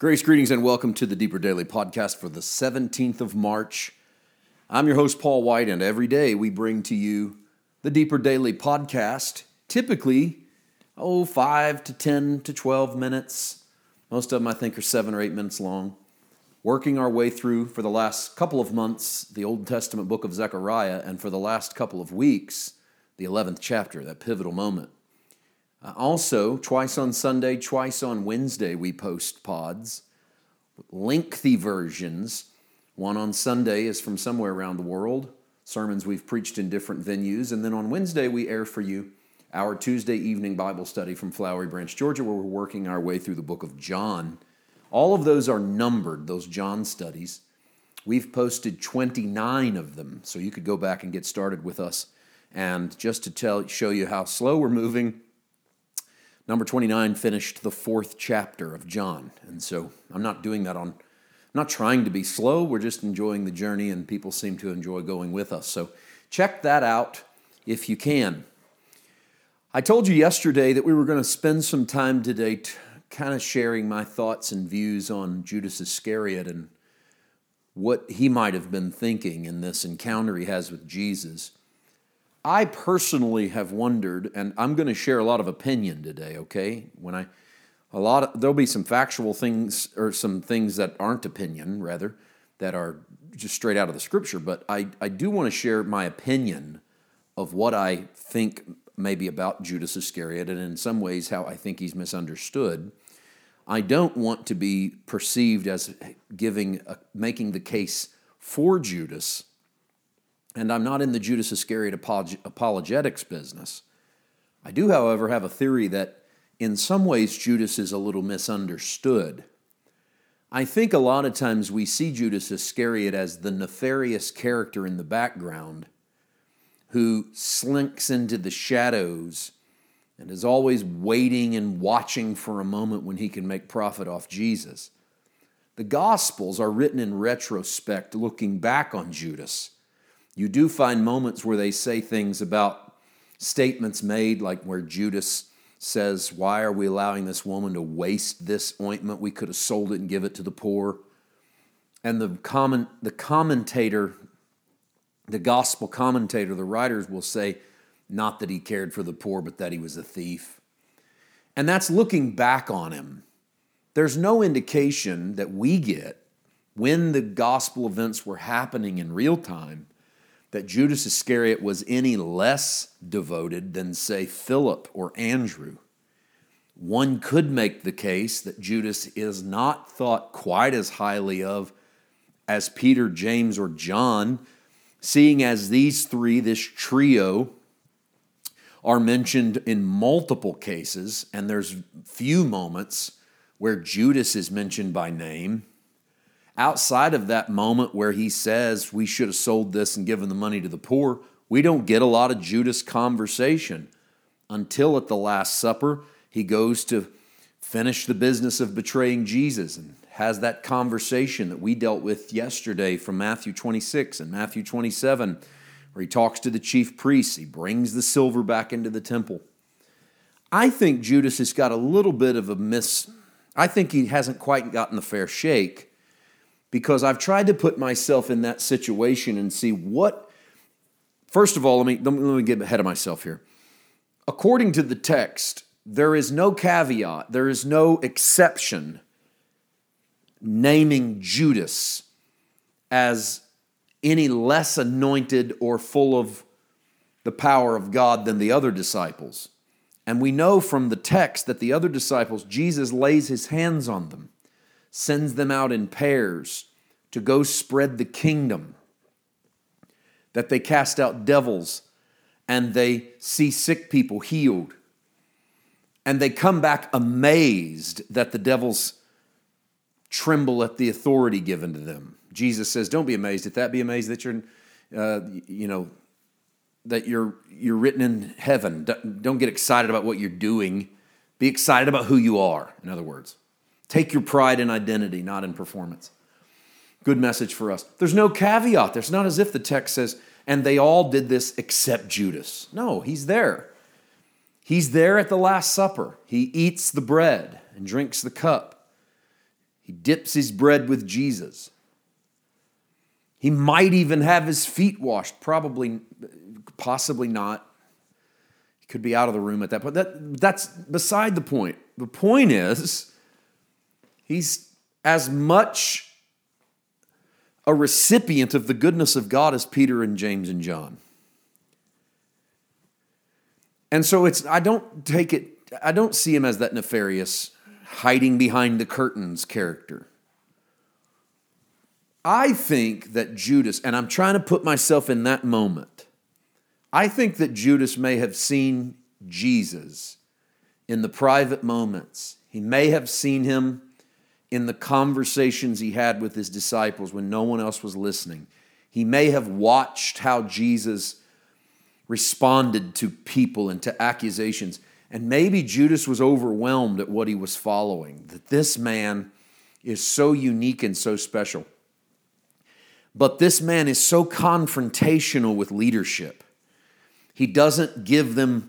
Grace, greetings, and welcome to the Deeper Daily Podcast for the 17th of March. I'm your host, Paul White, and every day we bring to you the Deeper Daily Podcast, typically, 5 to 10 to 12 minutes. Most of them, I think, are 7 or 8 minutes long. Working our way through, for the last couple of months, the Old Testament book of Zechariah, and for the last couple of weeks, the 11th chapter, that pivotal moment. Also, twice on Sunday, twice on Wednesday, we post pods, lengthy versions. One on Sunday is from somewhere around the world, sermons we've preached in different venues. And then on Wednesday, we air for you our Tuesday evening Bible study from Flowery Branch, Georgia, where we're working our way through the book of John. All of those are numbered, those John studies. We've posted 29 of them, so you could go back and get started with us. And just to show you how slow we're moving, number 29 finished the 4th chapter of John. And so I'm not doing that I'm not trying to be slow. We're just enjoying the journey, and people seem to enjoy going with us. So check that out if you can. I told you yesterday that we were going to spend some time today kind of sharing my thoughts and views on Judas Iscariot and what he might have been thinking in this encounter he has with Jesus. I personally have wondered, and I'm going to share a lot of opinion today, okay? There'll be some factual things, or some things that aren't opinion, rather, that are just straight out of the Scripture, but I do want to share my opinion of what I think maybe about Judas Iscariot, and in some ways how I think he's misunderstood. I don't want to be perceived as making the case for Judas, and I'm not in the Judas Iscariot apologetics business. I do, however, have a theory that in some ways Judas is a little misunderstood. I think a lot of times we see Judas Iscariot as the nefarious character in the background who slinks into the shadows and is always waiting and watching for a moment when he can make profit off Jesus. The Gospels are written in retrospect, looking back on Judas. You do find moments where they say things about statements made, like where Judas says, "Why are we allowing this woman to waste this ointment? We could have sold it and give it to the poor." And the commentator, the gospel commentator, the writers will say, not that he cared for the poor, but that he was a thief. And that's looking back on him. There's no indication that we get when the gospel events were happening in real time that Judas Iscariot was any less devoted than, say, Philip or Andrew. One could make the case that Judas is not thought quite as highly of as Peter, James, or John, seeing as these three, this trio, are mentioned in multiple cases, and there's few moments where Judas is mentioned by name. Outside of that moment where he says we should have sold this and given the money to the poor, we don't get a lot of Judas conversation until at the Last Supper he goes to finish the business of betraying Jesus and has that conversation that we dealt with yesterday from Matthew 26 and Matthew 27, where he talks to the chief priests. He brings the silver back into the temple. I think Judas has got a little bit of I think he hasn't quite gotten the fair shake, because I've tried to put myself in that situation and see first of all, let me get ahead of myself here. According to the text, there is no caveat, there is no exception naming Judas as any less anointed or full of the power of God than the other disciples. And we know from the text that the other disciples, Jesus lays his hands on them, sends them out in pairs to go spread the kingdom, that they cast out devils and they see sick people healed. And they come back amazed that the devils tremble at the authority given to them. Jesus says, don't be amazed at that. Be amazed that you're written in heaven. Don't get excited about what you're doing. Be excited about who you are, in other words. Take your pride in identity, not in performance. Good message for us. There's no caveat. There's not as if the text says, and they all did this except Judas. No, he's there. He's there at the Last Supper. He eats the bread and drinks the cup. He dips his bread with Jesus. He might even have his feet washed. Probably, possibly not. He could be out of the room at that point. That's beside the point. The point is, he's as much a recipient of the goodness of God as Peter and James and John. And so I don't see him as that nefarious, hiding behind the curtains character. I think that Judas, and I'm trying to put myself in that moment, I think that Judas may have seen Jesus in the private moments. He may have seen him in the conversations he had with his disciples when no one else was listening. He may have watched how Jesus responded to people and to accusations. And maybe Judas was overwhelmed at what he was following, that this man is so unique and so special. But this man is so confrontational with leadership. He doesn't give them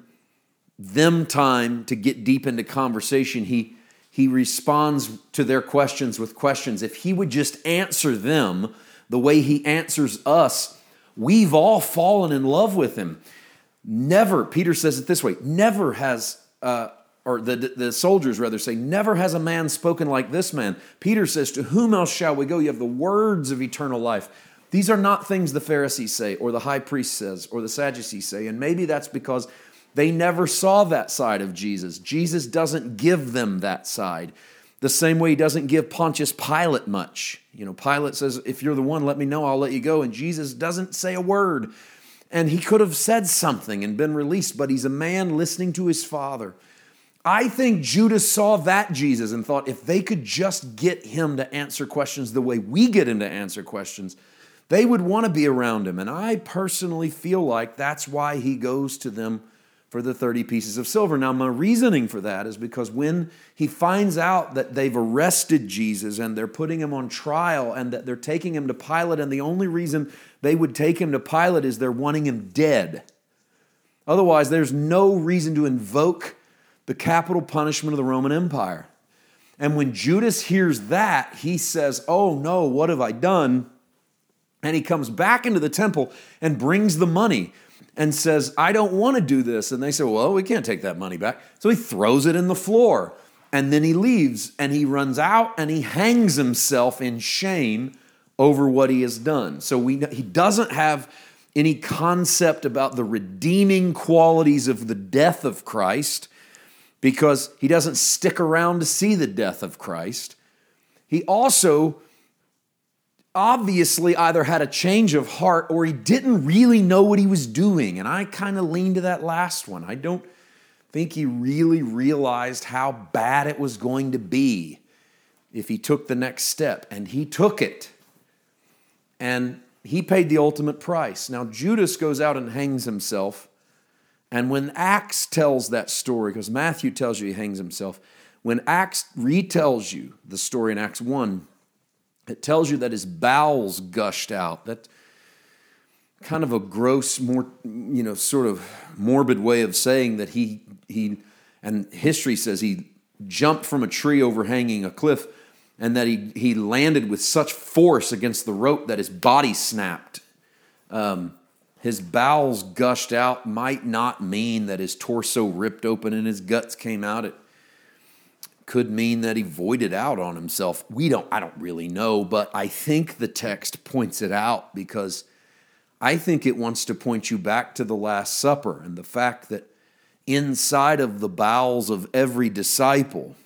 time to get deep into conversation. He responds to their questions with questions. If he would just answer them the way he answers us, we've all fallen in love with him. Never, Peter says it this way, never has, or the soldiers rather say, never has a man spoken like this man. Peter says, to whom else shall we go? You have the words of eternal life. These are not things the Pharisees say, or the high priest says, or the Sadducees say. And maybe that's because they never saw that side of Jesus. Jesus doesn't give them that side. The same way he doesn't give Pontius Pilate much. Pilate says, if you're the one, let me know, I'll let you go. And Jesus doesn't say a word. And he could have said something and been released, but he's a man listening to his Father. I think Judas saw that Jesus and thought, if they could just get him to answer questions the way we get him to answer questions, they would want to be around him. And I personally feel like that's why he goes to them for the 30 pieces of silver. Now, my reasoning for that is because when he finds out that they've arrested Jesus and they're putting him on trial and that they're taking him to Pilate, and the only reason they would take him to Pilate is they're wanting him dead. Otherwise, there's no reason to invoke the capital punishment of the Roman Empire. And when Judas hears that, he says, oh no, what have I done? And he comes back into the temple and brings the money and says, I don't want to do this. And they say, well, we can't take that money back. So he throws it in the floor. And then he leaves and he runs out and he hangs himself in shame over what he has done. So he doesn't have any concept about the redeeming qualities of the death of Christ because he doesn't stick around to see the death of Christ. He also obviously either had a change of heart or he didn't really know what he was doing. And I kind of lean to that last one. I don't think he really realized how bad it was going to be if he took the next step. And he took it. And he paid the ultimate price. Now, Judas goes out and hangs himself. And when Acts tells that story, because Matthew tells you he hangs himself, when Acts retells you the story in Acts 1, it tells you that his bowels gushed out. That kind of a gross, sort of morbid way of saying that he and history says he jumped from a tree overhanging a cliff and that he landed with such force against the rope that his body snapped. His bowels gushed out might not mean that his torso ripped open and his guts came out. It could mean that he voided out on himself. I don't really know, but I think the text points it out because I think it wants to point you back to the Last Supper and the fact that inside of the bowels of every disciple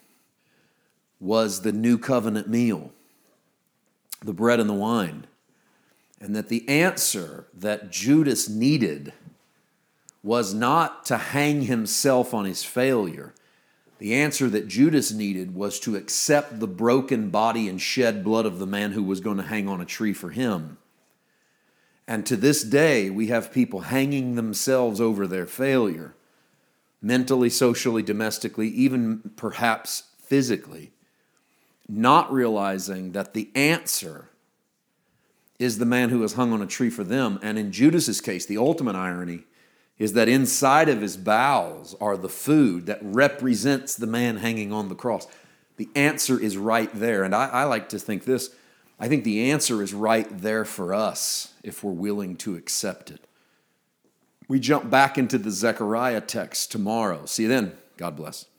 was the new covenant meal, the bread and the wine, and that the answer that Judas needed was not to hang himself on his failure. The answer that Judas needed was to accept the broken body and shed blood of the man who was going to hang on a tree for him. And to this day, we have people hanging themselves over their failure, mentally, socially, domestically, even perhaps physically, not realizing that the answer is the man who was hung on a tree for them. And in Judas's case, the ultimate irony is that inside of his bowels are the food that represents the man hanging on the cross. The answer is right there. And I like to think this. I think the answer is right there for us if we're willing to accept it. We jump back into the Zechariah text tomorrow. See you then. God bless.